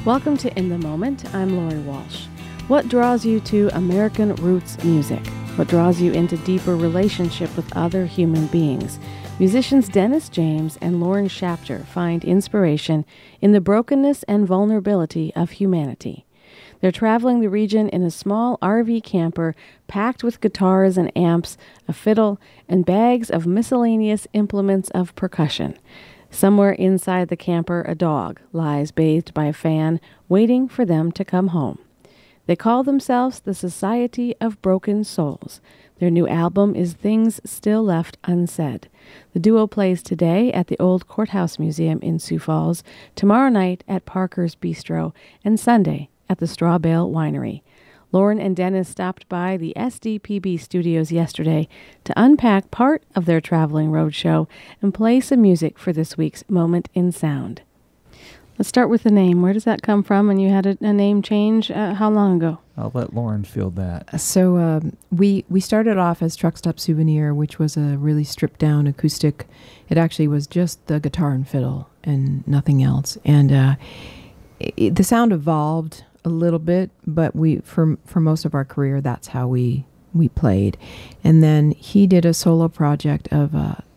Welcome to In the Moment. I'm Lori Walsh. What draws you to American roots music? What draws you into deeper relationship with other human beings? Musicians Dennis James and Lauren Shapter find inspiration in the brokenness and vulnerability of humanity. They're traveling the region in a small RV camper packed with guitars and amps, a fiddle, and bags of miscellaneous implements of percussion. Somewhere inside the camper, a dog lies bathed by a fan, waiting for them to come home. They call themselves the Society of Broken Souls. Their new album is Things Still Left Unsaid. The duo plays today at the Old Courthouse Museum in Sioux Falls, tomorrow night at Parker's Bistro, and Sunday at the Straw Bale Winery. Lauren and Dennis stopped by the SDPB studios yesterday to unpack part of their traveling roadshow and play some music for this week's Moment in Sound. Let's start with the name. Where does that come from? And you had a name change how long ago? I'll let Lauren field that. So we started off as Truck Stop Souvenir, which was a really stripped down acoustic. It actually was just the guitar and fiddle and nothing else. And the sound evolved a little bit, but we for most of our career, that's how we played. And then he did a solo project of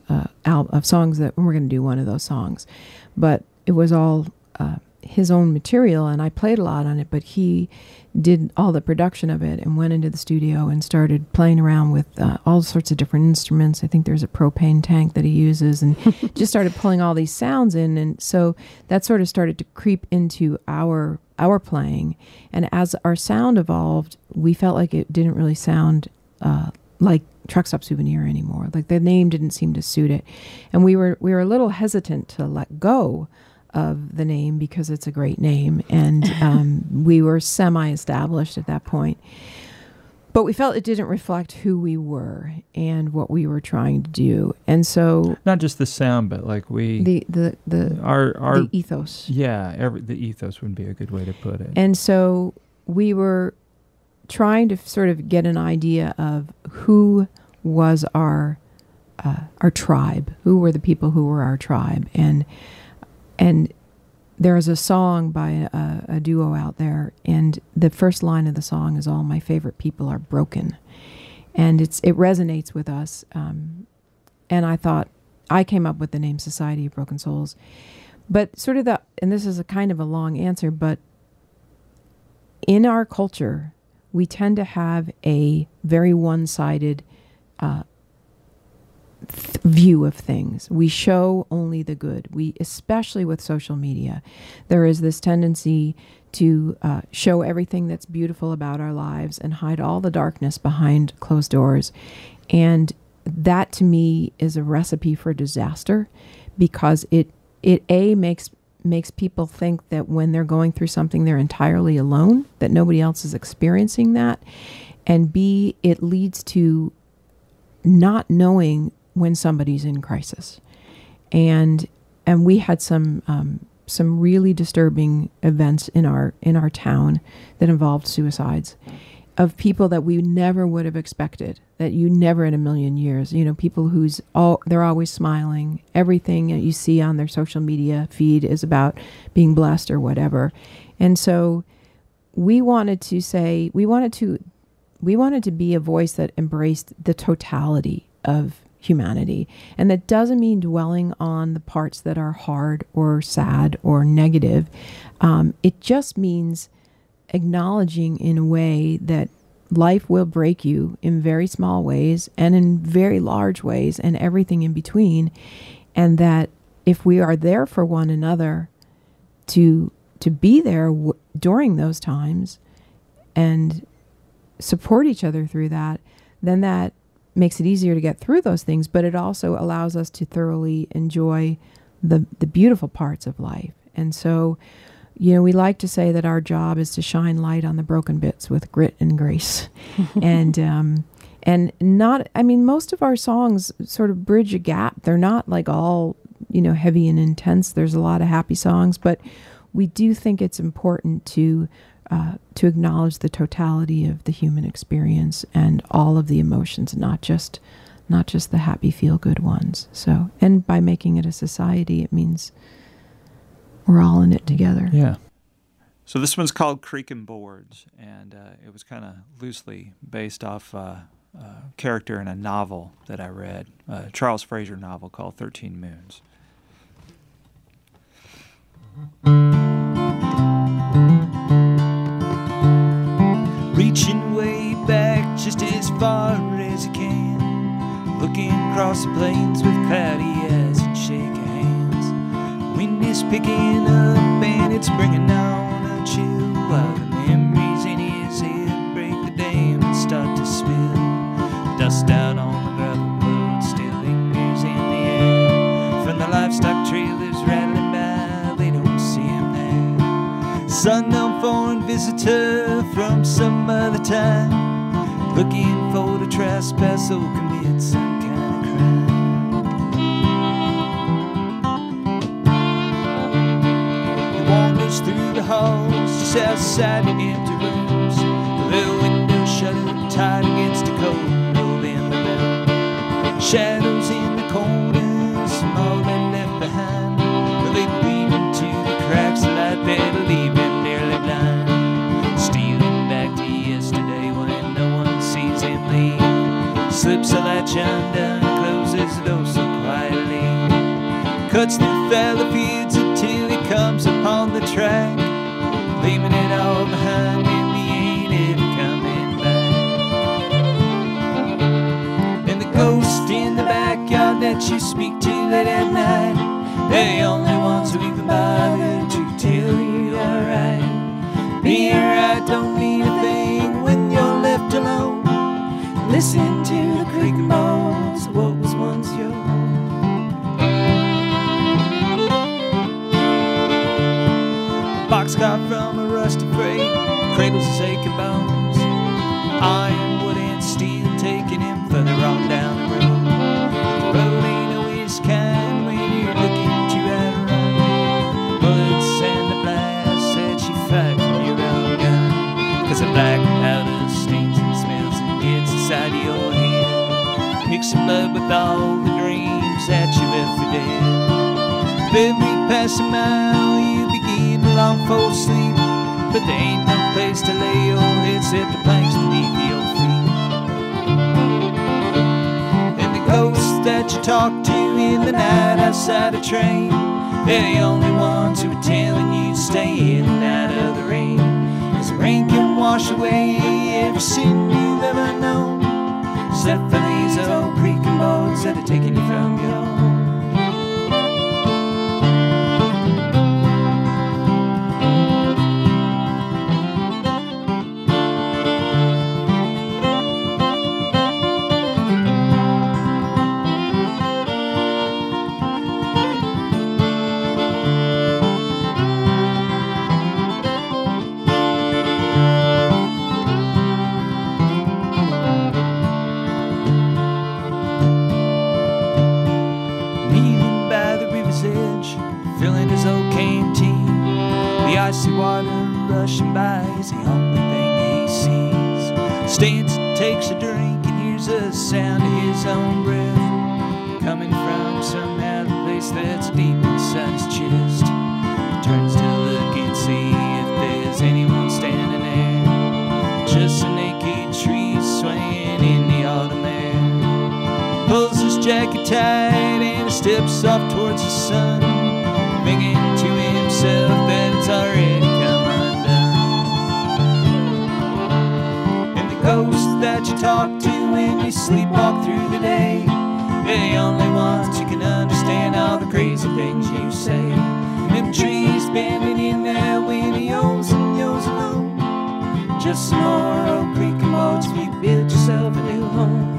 songs that we're going to do one of those songs, but it was all his own material, and I played a lot on it, but he did all the production of it and went into the studio and started playing around with all sorts of different instruments. I think there's a propane tank that he uses, and just started pulling all these sounds in. And so that sort of started to creep into our playing. And as our sound evolved, we felt like it didn't really sound like Truck Stop Souvenir anymore. Like the name didn't seem to suit it. And we were a little hesitant to let go of the name because it's a great name, and we were semi-established at that point. But we felt it didn't reflect who we were and what we were trying to do. And so not just the sound, but like our the ethos. Yeah, the ethos would be a good way to put it. And so we were trying to sort of get an idea of who was our tribe, who were the people who were our tribe. And there is a song by a duo out there, and the first line of the song is "All my favorite people are broken," and it resonates with us. And I thought I came up with the name Society of Broken Souls, but sort of and this is a kind of a long answer, but in our culture, we tend to have a very one-sided view of things. We show only the good. Especially with social media, there is this tendency to show everything that's beautiful about our lives and hide all the darkness behind closed doors. And that to me is a recipe for disaster, because it makes people think that when they're going through something, they're entirely alone, that nobody else is experiencing that. And B, it leads to not knowing when somebody's in crisis. And we had some really disturbing events in our town that involved suicides of people that we never would have expected, that you never in a million years, people they're always smiling. Everything that you see on their social media feed is about being blessed or whatever. And so we wanted to be a voice that embraced the totality of humanity. And that doesn't mean dwelling on the parts that are hard or sad or negative. It just means acknowledging in a way that life will break you in very small ways and in very large ways and everything in between. And that if we are there for one another to be there during those times and support each other through that, then that makes it easier to get through those things, but it also allows us to thoroughly enjoy the beautiful parts of life. And so, we like to say that our job is to shine light on the broken bits with grit and grace. And most of our songs sort of bridge a gap. They're not like all, heavy and intense. There's a lot of happy songs, but we do think it's important to acknowledge the totality of the human experience and all of the emotions, not just the happy, feel-good ones. So, and by making it a society, it means we're all in it together. Yeah. So this one's called Creaking Boards, and it was kind of loosely based off a character in a novel that I read, a Charles Fraser novel called 13 Moons. Reaching way back just as far as you can, looking across the plains with cloudy eyes and shaking hands. Wind is picking up and it's bringing on a chill, while the memories in his head break the dam and start to spill. Dust out on the gravel road still lingers in the air from the livestock trailers rattling by. They don't see him there. Some unknown foreign visitor from some other time, looking for to trespass or commit some kind of crime. He wanders through the halls just outside the empty rooms, the little window shuttered tight against the cold November bell. Shadows in the corners, some all they left behind, but they bleed into the cracks of light that'll leave him nearly blind. Stealing back to yesterday when no one sees him leave, slips a latch undone, closes the door so quietly, cuts through fallow fields until he comes upon the track, leaving it all behind him. He ain't ever coming back. And the ghost in the backyard that you speak to late at night, they're the only ones who even bother to tell you you're right. Being right don't mean a thing when you're left alone. Listen to the creaking boards of what was once your home. Boxcar from a rusty freight cradles his aching bones. Iron, wood, and steel taking him further on down the road. The road ain't always kind when you're looking to outrun bullets and the blast that you fight from your own gun. 'Cause the black powder stains and smells and gets inside your head, mixing blood with all the dreams that you left for dead. With every passing mile you begin to long for sleep, but there ain't no place to lay your head except the planks beneath your feet. And the ghosts that you talk to in the night outside a train, they're the only ones who are telling you to stay in and out of the rain. 'Cause the rain can wash away every sin you've ever known, except for these old creaking boards that are taking you from your home. Filling his old canteen, the icy water rushing by is the only thing he sees. Stands and takes a drink and hears the sound of his own breath coming from somehow the place that's deep inside his chest. Turns to look and see if there's anyone standing there, just a naked tree swaying in the autumn air. Pulls his jacket tight and steps off towards the sun, thinking to himself that it's already come undone. And the ghosts that you talk to when you sleepwalk through the day, they're the only ones who can understand all the crazy things you say. And them trees bending in there when he owns and yours alone, just some more old creaking boards if you build yourself a new home.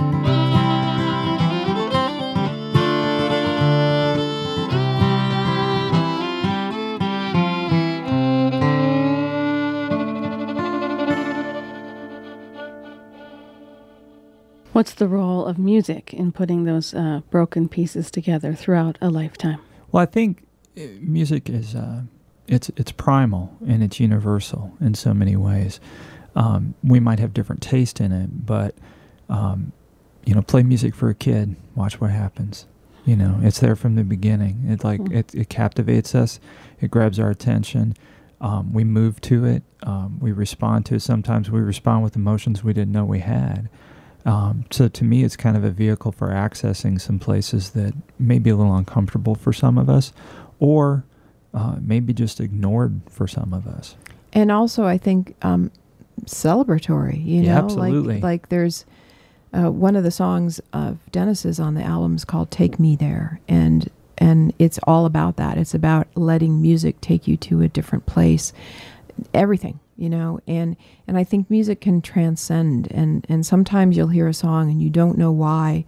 What's the role of music in putting those broken pieces together throughout a lifetime? Well, I think music is it's primal and it's universal in so many ways. We might have different taste in it, but play music for a kid, watch what happens. It's there from the beginning. It captivates us, it grabs our attention. We move to it. We respond to it. Sometimes we respond with emotions we didn't know we had. So to me, it's kind of a vehicle for accessing some places that may be a little uncomfortable for some of us, or maybe just ignored for some of us. And also, I think celebratory. You know, absolutely. Like there's one of the songs of Dennis's on the album is called "Take Me There," and it's all about that. It's about letting music take you to a different place. Everything, you know, and I think music can transcend, and sometimes you'll hear a song and you don't know why,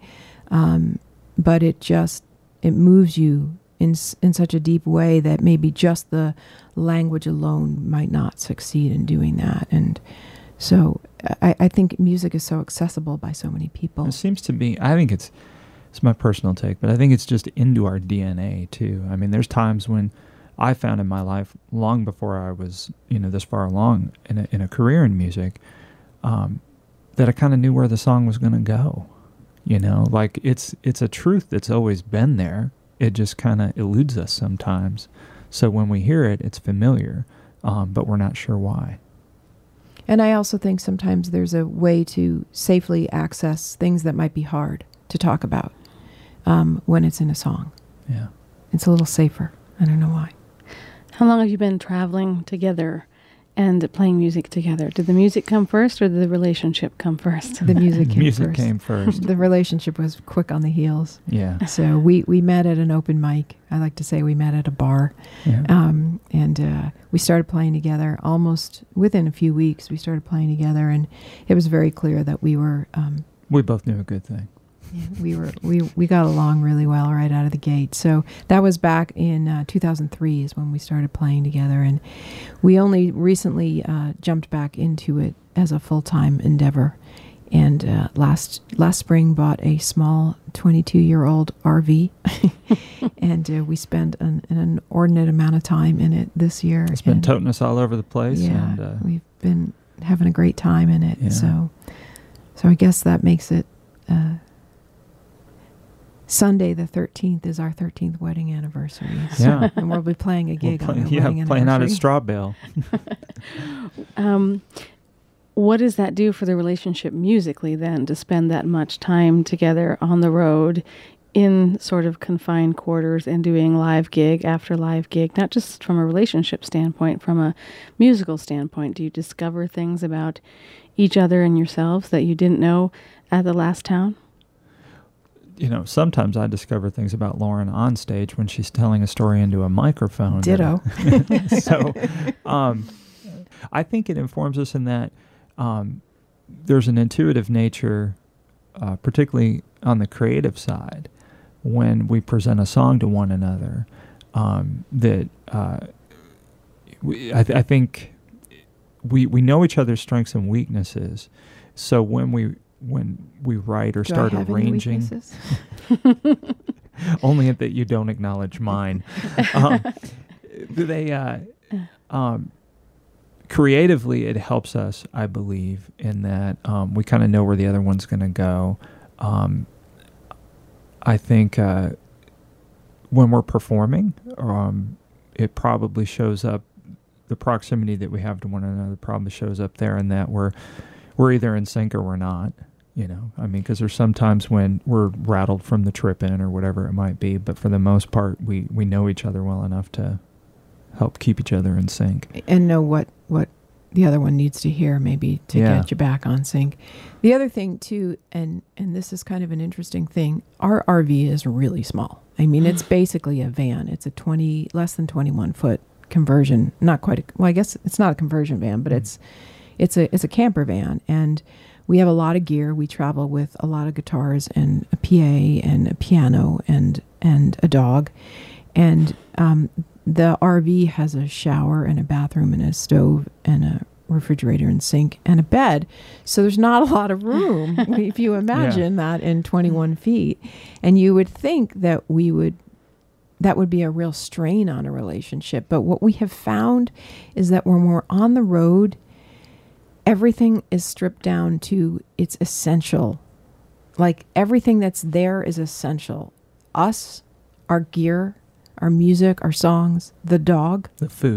but it moves you in such a deep way that maybe just the language alone might not succeed in doing that. And so I think music is so accessible by so many people. It seems to be, I think it's my personal take, but I think it's just into our DNA too. I mean, there's times when I found in my life, long before I was, this far along in a career in music, that I kind of knew where the song was going to go. Like it's a truth that's always been there. It just kind of eludes us sometimes. So when we hear it, it's familiar, but we're not sure why. And I also think sometimes there's a way to safely access things that might be hard to talk about when it's in a song. Yeah. It's a little safer. I don't know why. How long have you been traveling together and playing music together? Did the music come first or did the relationship come first? The music came music first. came first. The relationship was quick on the heels. Yeah. So we met at an open mic. I like to say we met at a bar. Yeah. And we started playing together almost within a few weeks. We started playing together, and it was very clear that we were... we both knew a good thing. We got along really well right out of the gate. So that was back in 2003 is when we started playing together, and we only recently jumped back into it as a full-time endeavor. And last spring bought a small 22-year-old RV, and we spent an inordinate amount of time in it this year. It's been toting us all over the place. Yeah, and, we've been having a great time in it. Yeah. So I guess that makes it. Sunday the 13th is our 13th wedding anniversary. So, Yeah. and we'll be playing a gig on our wedding anniversary. Playing out at Strawbell. What does that do for the relationship musically then, to spend that much time together on the road in sort of confined quarters and doing live gig after live gig, not just from a relationship standpoint, from a musical standpoint? Do you discover things about each other and yourselves that you didn't know at the last town? Sometimes I discover things about Lauren on stage when she's telling a story into a microphone. Ditto. So I think it informs us in that there's an intuitive nature, particularly on the creative side, when we present a song to one another, that I think we know each other's strengths and weaknesses. So when we write or start arranging, only that you don't acknowledge mine. Creatively, it helps us, I believe, in that we kind of know where the other one's going to go. I think when we're performing, it probably shows up. The proximity that we have to one another probably shows up there, in that we're either in sync or we're not. Because there's sometimes when we're rattled from the trip in or whatever it might be, but for the most part, we know each other well enough to help keep each other in sync. And know what the other one needs to hear, maybe, to get you back on sync. The other thing, too, and this is kind of an interesting thing, our RV is really small. It's basically a van. It's a less than 21-foot conversion. Not quite I guess it's not a conversion van, but it's a camper van, and we have a lot of gear. We travel with a lot of guitars and a PA and a piano and a dog. And the RV has a shower and a bathroom and a stove and a refrigerator and sink and a bed. So there's not a lot of room if you imagine that in 21 feet. And you would think that that would be a real strain on a relationship. But what we have found is that when we're on the road, everything is stripped down to its essential. Like, everything that's there is essential. Us, our gear, our music, our songs, the dog. The food.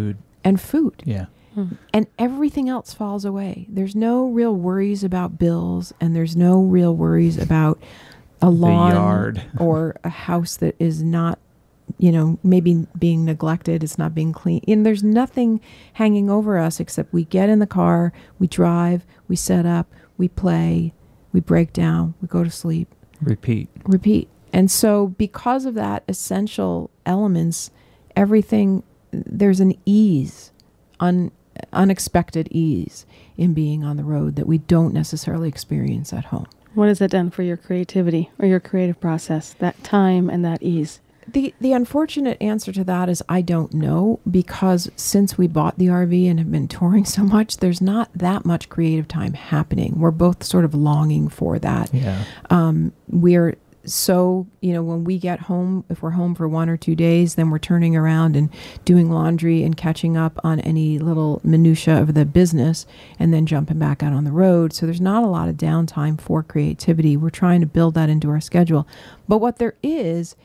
and food. Yeah. And everything else falls away. There's no real worries about bills, and there's no real worries about a lawn yard. or a house that is not, maybe being neglected, it's not being clean. And there's nothing hanging over us except we get in the car, we drive, we set up, we play, we break down, we go to sleep. Repeat. And so because of that essential elements, everything, there's an ease, unexpected ease in being on the road that we don't necessarily experience at home. What has it done for your creativity or your creative process, that time and that ease? The unfortunate answer to that is I don't know, because since we bought the RV and have been touring so much, there's not that much creative time happening. We're both sort of longing for that. Yeah. We're so, when we get home, if we're home for 1 or 2 days, then we're turning around and doing laundry and catching up on any little minutia of the business and then jumping back out on the road. So there's not a lot of downtime for creativity. We're trying to build that into our schedule. But what there is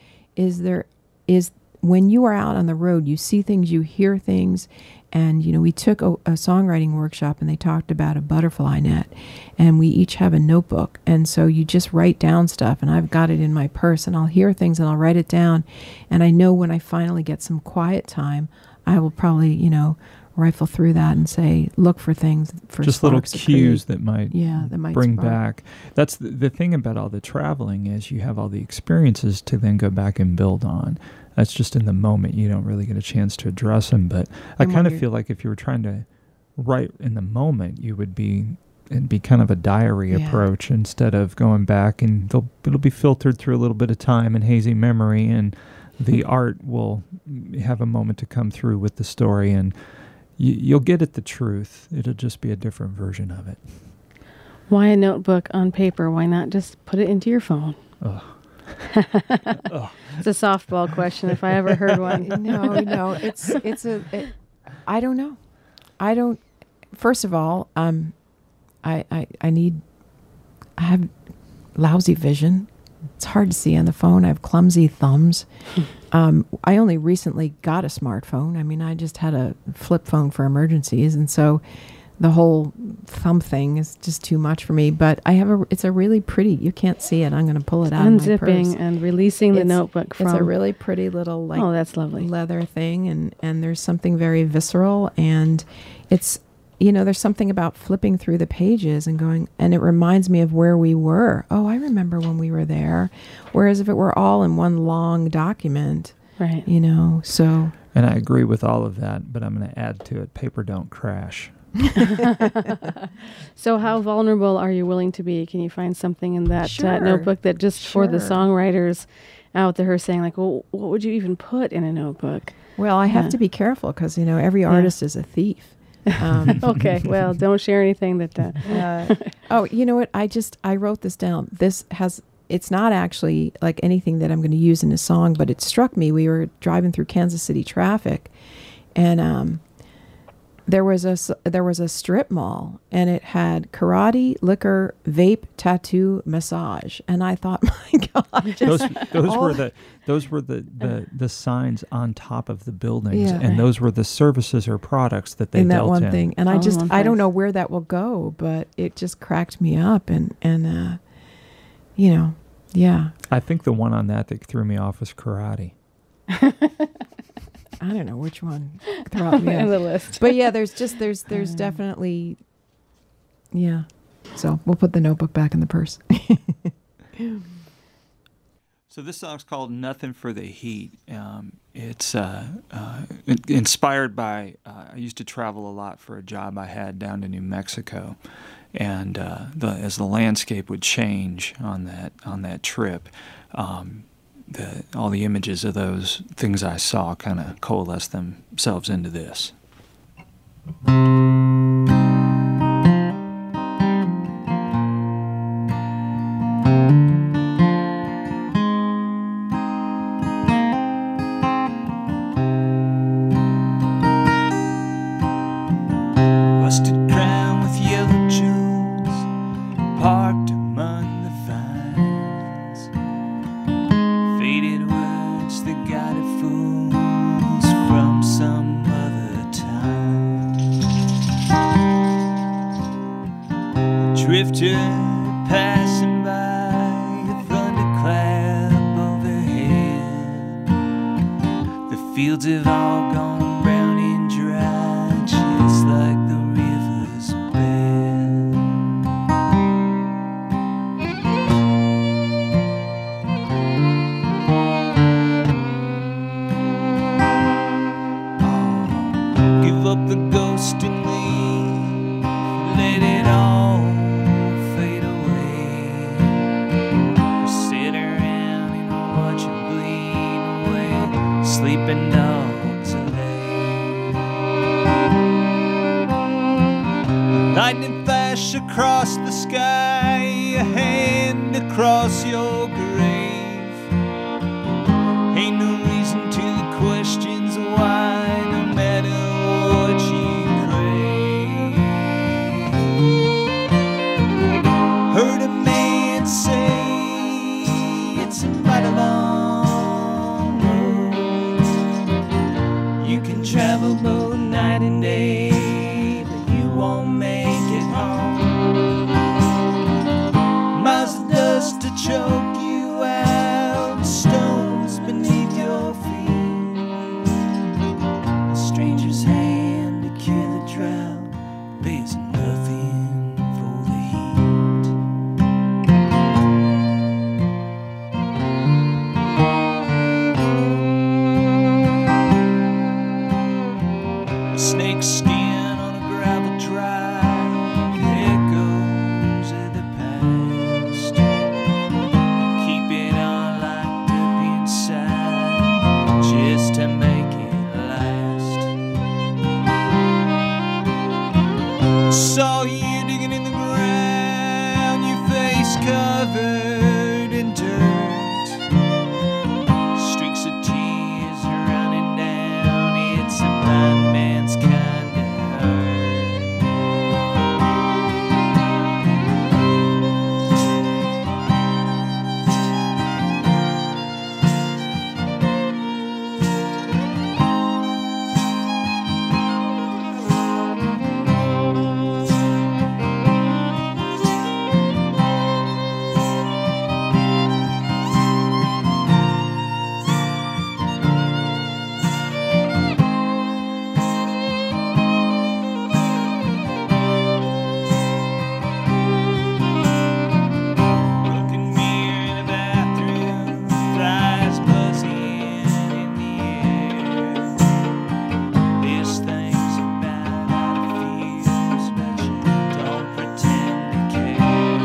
when you are out on the road, you see things, you hear things. And, we took a songwriting workshop and they talked about a butterfly net, and we each have a notebook. And so you just write down stuff, and I've got it in my purse, and I'll hear things and I'll write it down. And I know when I finally get some quiet time, I will probably, rifle through that and say, look for things, for just little cues that might bring spark. back. That's the thing about all the traveling is you have all the experiences to then go back and build on. That's just in the moment. You don't really get a chance to address them. But I kind of feel like if you were trying to write in the moment, it'd be kind of a diary approach instead of going back, and it'll be filtered through a little bit of time and hazy memory, and the art will have a moment to come through with the story, and you'll get at the truth. It'll just be a different version of it. Why a notebook on paper? Why not just put it into your phone? Ugh. It's a softball question if I ever heard one. No, I don't know. First of all, I have lousy vision. It's hard to see on the phone. I have clumsy thumbs. I only recently got a smartphone. I mean, I just had a flip phone for emergencies, and so the whole thumb thing is just too much for me. But it's a really pretty, you can't see it. I'm going to pull it out of my purse. Unzipping and releasing the notebook from. It's a really pretty little, oh, that's lovely. Leather thing. And there's something very visceral. And it's, there's something about flipping through the pages and going, and it reminds me of where we were. Oh, I remember when we were there. Whereas if it were all in one long document, right. So. And I agree with all of that, but I'm going to add to it, paper don't crash. So how vulnerable are you willing to be? Can you find something in that notebook that just for the songwriters out there who are saying like, well, what would you even put in a notebook? Well, I have to be careful because, every artist is a thief. Okay, well, don't share anything oh, you know what? I wrote this down. It's not actually like anything that I'm going to use in a song, but it struck me. We were driving through Kansas City traffic, and there was a strip mall, and it had karate, liquor, vape, tattoo, massage, and I thought, my God, those were the signs on top of the buildings, and those were the services or products that they dealt in. That one thing, and I don't know where that will go, but it just cracked me up, and I think the one on that threw me off was karate. I don't know which one throughout me on the list. But yeah, there's definitely, So we'll put the notebook back in the purse. So this song's called "Nothing for the Heat." It's inspired by I used to travel a lot for a job I had down to New Mexico, and as the landscape would change on that trip. All the images of those things I saw kind of coalesced themselves into this. Rusted crown with yellow jewels parked among the vines. Faded words that guided fools from some other time. drifter passing by, a thunderclap overhead. The fields have all gone brown and dry, just like the river's bed. Oh, give up the ghost and leave, let it all fade away. Or sit around and watch it bleed away, sleeping dogs allay. Lightning flash across the sky, a hand across your grave. Ain't no reason to the questions why, no matter what you crave. Heard a man say it's a mighty long road. You can travel both night and day, but you won't make it home. Miles of dust to choke you out, stones beneath your feet. A stranger's hand to cure the drought, there's nothing for the heat. A snake's skin on a gravel drive, echoes of the past. Keep it all locked up inside, just to make it last. Saw you digging in the ground, your face covered in dirt. Streaks of tears are running down, it's a blind man's kind of broken mirror in the bathroom, flies buzzing in the air. This thing's about how it feels, but you don't pretend to care.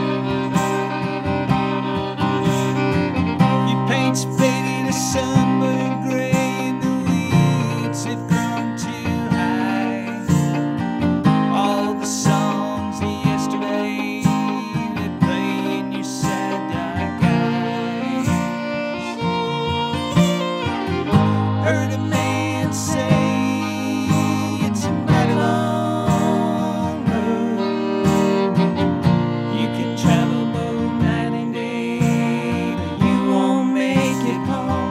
Your paint's faded to sunburned gray, and the weeds have grown too high. All the songs of yesterday that play in your sad dark eyes. Heard a man say it's a mighty long road. You can travel both night and day, but you won't make it home.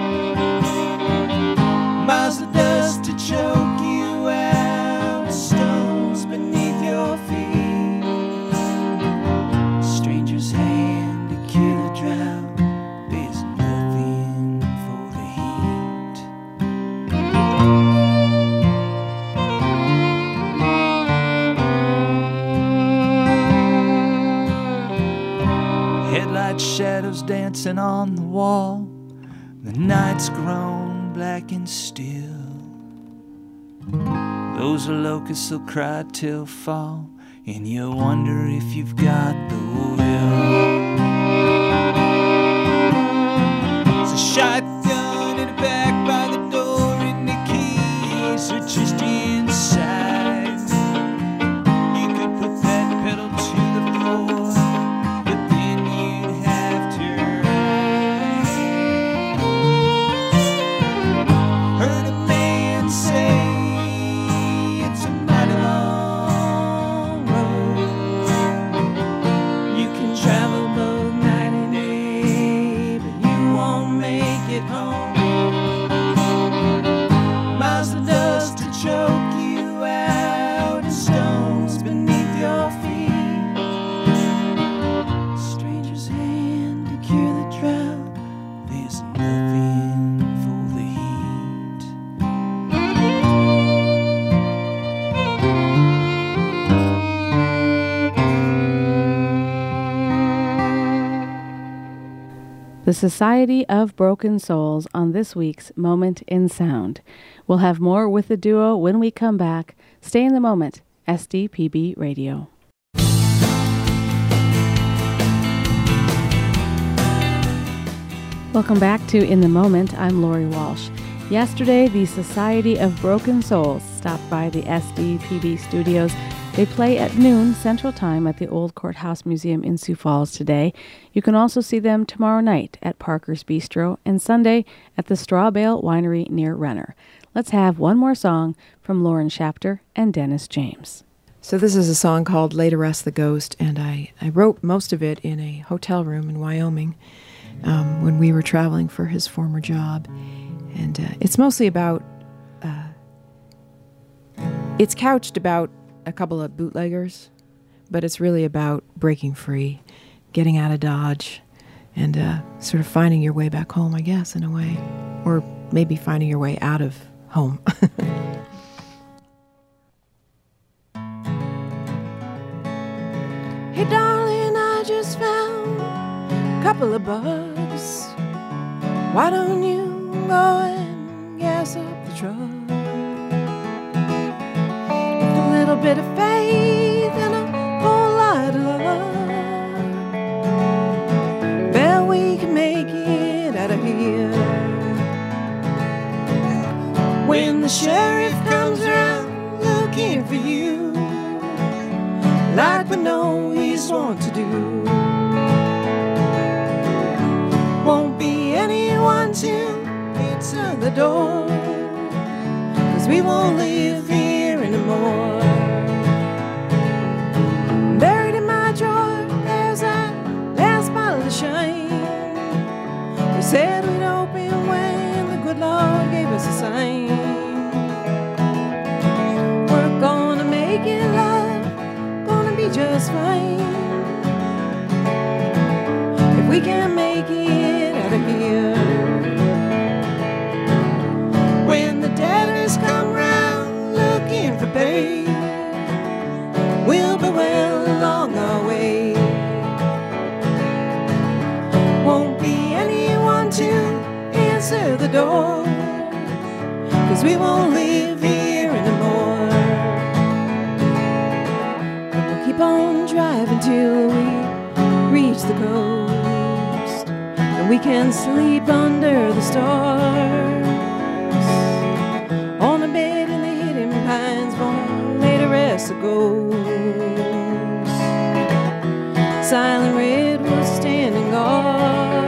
Miles of dust to choke you out, stones beneath your feet. Stranger's hand to cure the drought, there's nothing for the heat. Headlight shadows dancing on the wall, the night's grown black and still. Those locusts will cry till fall, and you wonder if you've got the will. There's a shotgun in the back by the door, and the keys are just inside. You could put that pedal to the floor, but then you'd have to ride. Heard a man say it's a mighty long road. You can travel both night and day, but you won't make it The Society of Broken Souls on this week's Moment in Sound. We'll have more with the duo when we come back. Stay in the moment. SDPB Radio. Welcome back to In the Moment. I'm Lori Walsh. Yesterday, the Society of Broken Souls stopped by the SDPB studios. They play at noon Central Time at the Old Courthouse Museum in Sioux Falls today. You can also see them tomorrow night at Parker's Bistro and Sunday at the Straw Bale Winery near Renner. Let's have one more song from Lauren Shapter and Dennis James. So this is a song called Lay to Rest the Ghost, and I wrote most of it in a hotel room in Wyoming when we were traveling for his former job. And it's mostly about, it's couched about a couple of bootleggers, but it's really about breaking free, getting out of Dodge, and sort of finding your way back home, I guess, in a way. Or maybe finding your way out of home. Hey, darling, I just found a couple of bucks. Why don't you go and gas up the truck? With a little bit of faith and a whole lot of love, well, we can make it out of here. When the sheriff comes around looking for you, like we know he's want to do, won't be anyone to answer the door, 'cause we won't live here anymore. Buried in my drawer, there's that last bottle of shine. We said we'd open when the good Lord gave us a sign. We're gonna make it, love, gonna be just fine. If we can make it out of here. When the debtors come round looking for pay, we'll be well along our way. Won't be anyone to answer the door, 'cause we won't live here anymore. But we'll keep on driving till we reach the coast, and we can sleep under the stars. On a bed in the hidden pines, gonna lay to rest the ghost. Silent redwoods standing guard.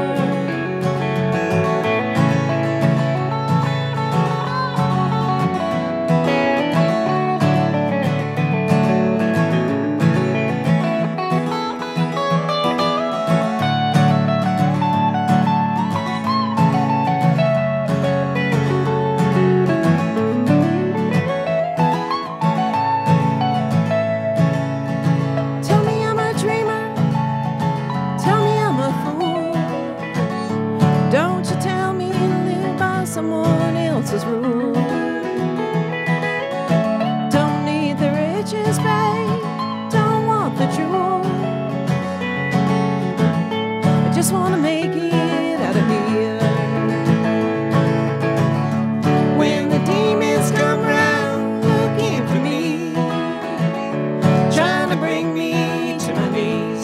Someone else's rule. Don't need the riches, babe, don't want the jewel. I just want to make it out of here. When the demons come round looking for me, trying to bring me to my knees,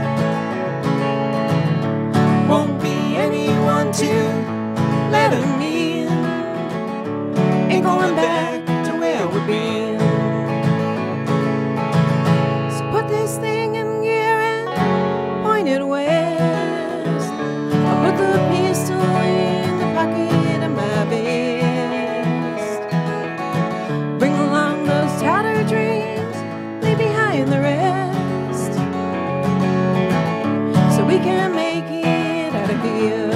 won't be anyone to let them in. Ain't going back to where we've been. So put this thing in gear and point it west. I'll put the pistol in the pocket of my vest. Bring along those tattered dreams, leave behind the rest, so we can make it out of here.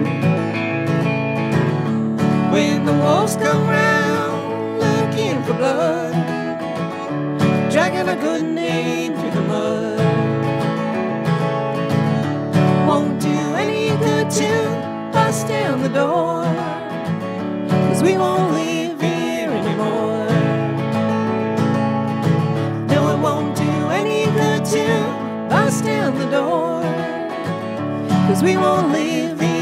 When the wolves come round looking for blood, dragging a good name through the mud, won't do any good to bust down the door, 'cause we won't live here anymore. No, it won't do any good to bust down the door, 'cause we won't live here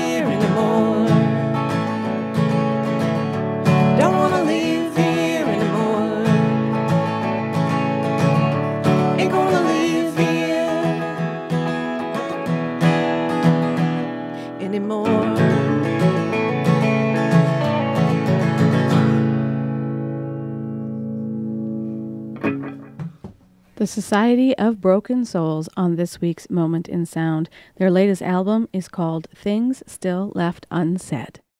The Society of Broken Souls on this week's Moment in Sound. Their latest album is called Things Still Left Unsaid.